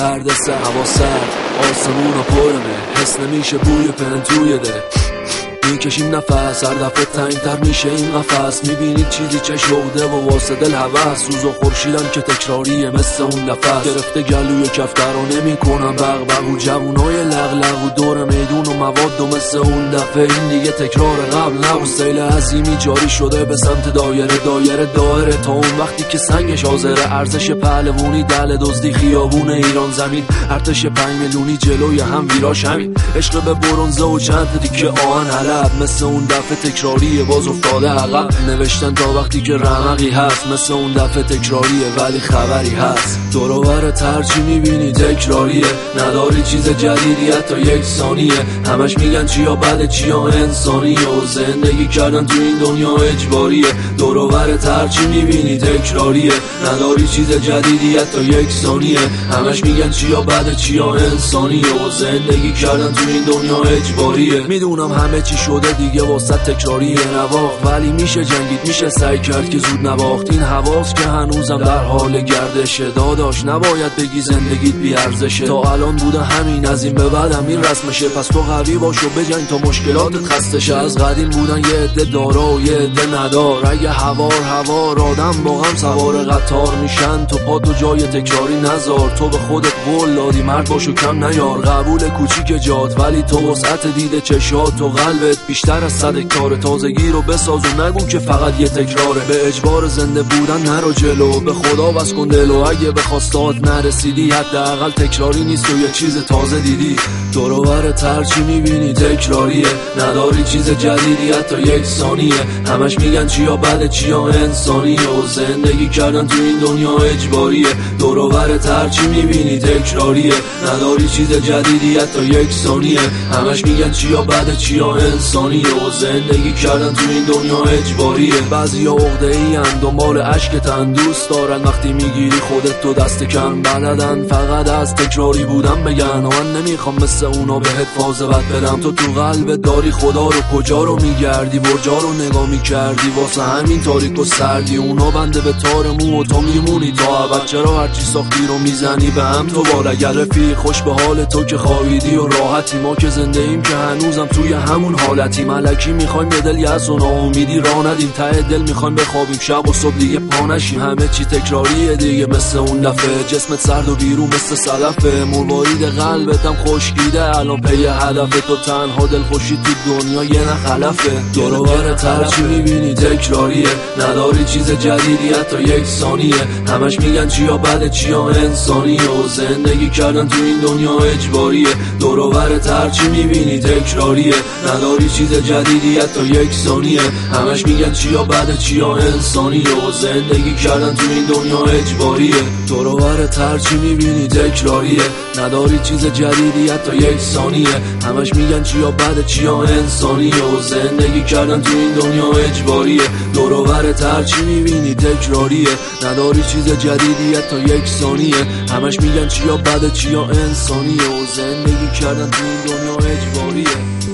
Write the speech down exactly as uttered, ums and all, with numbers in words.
دردسر، هوا سرد، آسمون و پرمه، حس نمیشه بوی پنتوی ده. میکشیم نفس، هر دفعه تنگتر میشه این قفس. میبینید چیزی چه شوده و واسه دل هوس. روز و خورشیدم که تکراریه مثل اون نفس. گرفته گلوی کفتر و نمیکنم بغ بغ و جوونای لغلغ و دور میدون و مواد و مثل اون دفعه این دیگه تکرار قبل نه. و سیل عظیمی جاری شده به سمت دایره دایره دایره تا اون وقتی که سنگش حاضره. ارزش پهلوونی دل دزدی خیابون ایران زمین، ارتش پنج میلیونی جلوی هم ویراش همین. عشق به برنزه و چند دیگه آهن حلب مثل اون دفعه تکراریه باز افتاده عقب. نوشتن تا وقتی که رمقی هست مثل اون دفعه تکراریه ولی خبری هست. دور و برت هرچی میبینی تکراریه، نداری چیز جدیدی حتی یک ثانیه. همش میگن چیا بده چیا انسانیه و زندگی کردن تو این دنیا اجباریه. دور و برت هرچی میبینی تکراریه، نداری چیز جدیدی حتی یک ثانیه. همش میگن چیا بده چیا انسانیه و زندگی کردن تو این دنیا اجباریه. میدونم همه چی شده دیگه واسه تکراریه نواخت، ولی میشه جنگید میشه سعی کرد که زود نباخت. این حواس که هنوزم در حال گردشه، داداش نباید بگی زندگیت بی ارزشه. تا الان بوده همین، از این به بعدم این رسمشه. پس تو قوی باش و بجنگ تا مشکلاتت خسته شه. از قدیم بودن یه عده دارا و یه عده ندار. اگه هوار هوار آدم با هم سوار قطار میشن، تو پا تو جای تکراری نذار. تو به خودت قول دادی مرد باش و کم نیار. قبول کوچیک جات ولی تو وسعت دیده چشات تو قلبت بیشتر از صد کار. تازگی رو بساز و نگو که فقط یه تکراره. به اجبار زنده بودن نرو جلو، به خدا بس کن دلو. اگه به خواستات نرسیدی حداقل تکراری نیست و یه چیز تازه دیدی. دور و برت هرچی میبینی تکراریه، نداری چیز جدیدی حتی یک ثانیه. همش میگن چیا بده چیا انسانیه و زندگی کردن تو این دنیا اجباریه. دور و برت هرچی میبینی تکراریه، نداری چیز جدیدی حتی یک ثانیه. همش میگن چیا بده چیا انسانیه و زندگی کردن تو این دنیا اجباریه. بعضیا عقده‌ای ان دنبال عشقتن، دوست دارن وقتی میگیری خودت تو دست کم بلدن فقط از تکراری بودن بگن. و من نمیخوام مثل اونا بهت فاز بد بدم. تو تو قلبت داری خدا رو، کجا رو میگردی برجا رو نگاه میکردی. واسه همین تاریک و سردی اونا بنده به تار مو و تو میمونی تا ابد. چرا هرچی ساختی رو میزنی به هم تو بار. اگر رفیق خوش به حال تو که خوابیدی و راحتی، ما که زنده ایم که هنوزم توی همون حالتی. ملکی میخوایم به دل یأس و ناامیدی راه ندیم، ته دل میخوایم بخوابیم شب و صبح دیگه پا نشیم. همه چی تکراریه دیگه مثل اون دفعه. جسمت سرد و بیرون مثل صدفه، مروارید قلبت هم خشکیده الان پی هدف. تو تنها دل خوشی تو دنیا یه نخلفه. دور و برت هرچی میبینی تکراریه، نداری چیز جدیدی حتی یک ثانیه. همش میگن چیا بده چیا انسانیه و زندگی کردن تو این دنیا اجباریه. دور و برت هرچی میبینی تکراریه، نداری چیز جدیدی حتی یک ثانیه. همش میگن چیا بده چیا انسانیه و زندگی کردن تو این دنیا اجباریه. دور و برت هرچی میبینی تکراریه، نداری چیز جدیدی حتی یک ثانیه. همش میگن چیا بده چیا انسانیه و زندگی کردن تو این دنیا اجباریه. دور و برت هرچی میبینی تکراریه، نداری چیز جدیدی حتی یک ثانیه. همش میگن چیا بده چیا انسانیه و زندگی کردن تو این دنیا اجباریه.